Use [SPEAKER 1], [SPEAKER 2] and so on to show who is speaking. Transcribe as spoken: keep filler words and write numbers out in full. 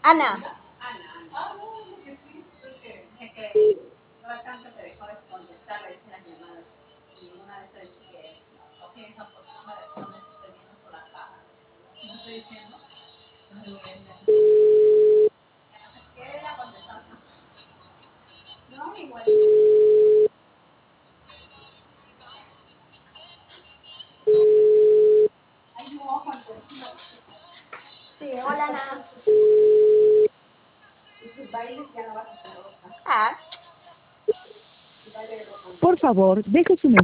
[SPEAKER 1] Ana. Sí, hola Ana. Ah.
[SPEAKER 2] Por favor, deje su mensaje.